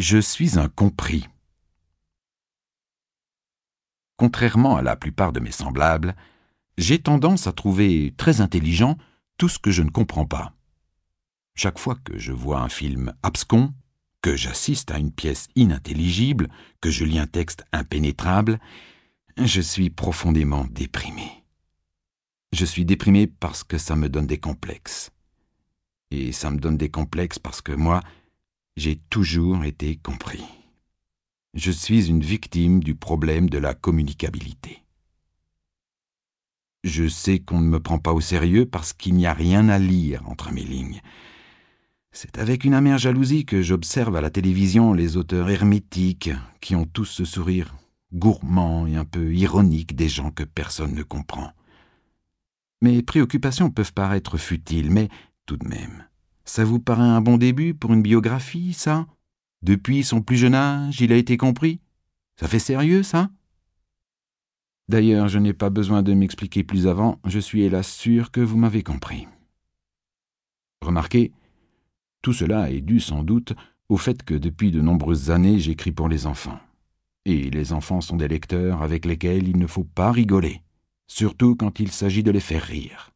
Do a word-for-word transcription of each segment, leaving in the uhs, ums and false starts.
Je suis un compris. Contrairement à la plupart de mes semblables, j'ai tendance à trouver très intelligent tout ce que je ne comprends pas. Chaque fois que je vois un film abscon, que j'assiste à une pièce inintelligible, que je lis un texte impénétrable, je suis profondément déprimé. Je suis déprimé parce que ça me donne des complexes. Et ça me donne des complexes parce que moi, j'ai toujours été compris. Je suis une victime du problème de la communicabilité. Je sais qu'on ne me prend pas au sérieux parce qu'il n'y a rien à lire entre mes lignes. C'est avec une amère jalousie que j'observe à la télévision les auteurs hermétiques qui ont tous ce sourire gourmand et un peu ironique des gens que personne ne comprend. Mes préoccupations peuvent paraître futiles, mais tout de même, ça vous paraît un bon début pour une biographie, ça ? Depuis son plus jeune âge, il a été compris ? Ça fait sérieux, ça ? D'ailleurs, je n'ai pas besoin de m'expliquer plus avant, je suis hélas sûr que vous m'avez compris. Remarquez, tout cela est dû sans doute au fait que depuis de nombreuses années j'écris pour les enfants. Et les enfants sont des lecteurs avec lesquels il ne faut pas rigoler, surtout quand il s'agit de les faire rire.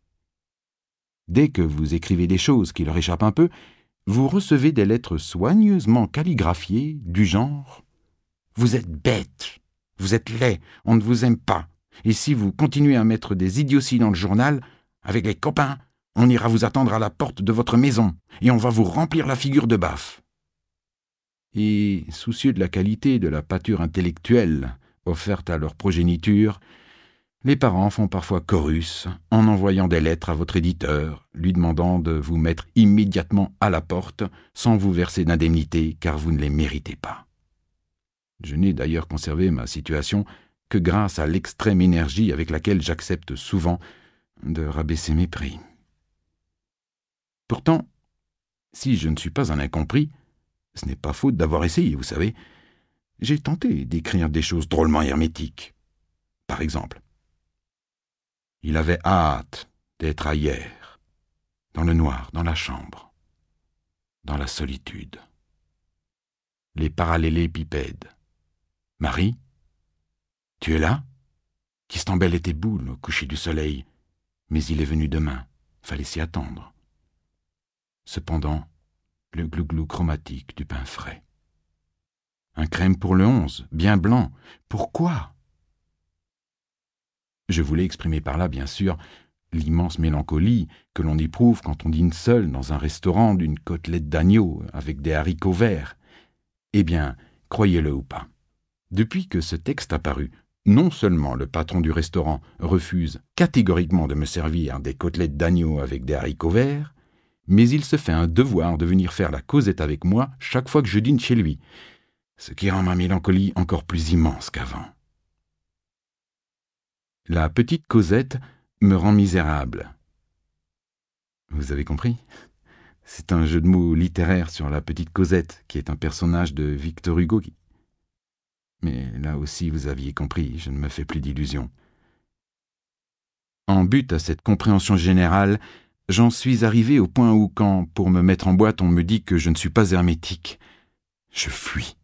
Dès que vous écrivez des choses qui leur échappent un peu, vous recevez des lettres soigneusement calligraphiées du genre « Vous êtes bête, vous êtes laid, on ne vous aime pas, et si vous continuez à mettre des idioties dans le journal, avec les copains, on ira vous attendre à la porte de votre maison, et on va vous remplir la figure de baffe. » Et, soucieux de la qualité de la pâture intellectuelle offerte à leur progéniture, les parents font parfois chorus en envoyant des lettres à votre éditeur, lui demandant de vous mettre immédiatement à la porte sans vous verser d'indemnité car vous ne les méritez pas. Je n'ai d'ailleurs conservé ma situation que grâce à l'extrême énergie avec laquelle j'accepte souvent de rabaisser mes prix. Pourtant, si je ne suis pas un incompris, ce n'est pas faute d'avoir essayé, vous savez. J'ai tenté d'écrire des choses drôlement hermétiques. Par exemple, il avait hâte d'être ailleurs, dans le noir, dans la chambre, dans la solitude. Les parallélépipèdes. Marie, tu es là ? Qu'Istambel était boule au coucher du soleil, mais il est venu demain, fallait s'y attendre. Cependant, le glouglou chromatique du pain frais. Un crème pour le onze, bien blanc. Pourquoi ? Je voulais exprimer par là, bien sûr, l'immense mélancolie que l'on éprouve quand on dîne seul dans un restaurant d'une côtelette d'agneau avec des haricots verts. Eh bien, croyez-le ou pas, depuis que ce texte a paru, non seulement le patron du restaurant refuse catégoriquement de me servir des côtelettes d'agneau avec des haricots verts, mais il se fait un devoir de venir faire la causette avec moi chaque fois que je dîne chez lui, ce qui rend ma mélancolie encore plus immense qu'avant. La petite Cosette me rend misérable. Vous avez compris ? C'est un jeu de mots littéraire sur la petite Cosette, qui est un personnage de Victor Hugo. Qui... Mais là aussi, vous aviez compris, je ne me fais plus d'illusions. En but à cette compréhension générale, j'en suis arrivé au point où, quand, pour me mettre en boîte, on me dit que je ne suis pas hermétique, je fuis.